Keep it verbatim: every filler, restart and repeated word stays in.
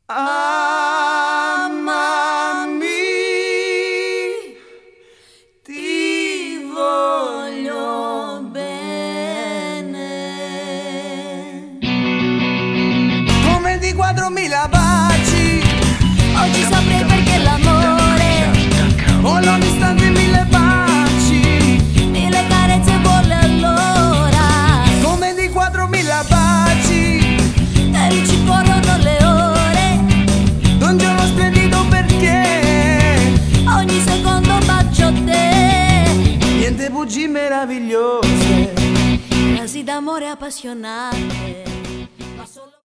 Amami, ti voglio bene. Come di quattromila baci, Oggi saprei perché l'amore, vola un istante e mille baci. mille carezze vuole allora, Come di quattromila baci, e lì ci corrono le ore, un giorno splendido perché ogni secondo bacio te. niente bugie meravigliose. Frasi d'amore appassionate, ma solo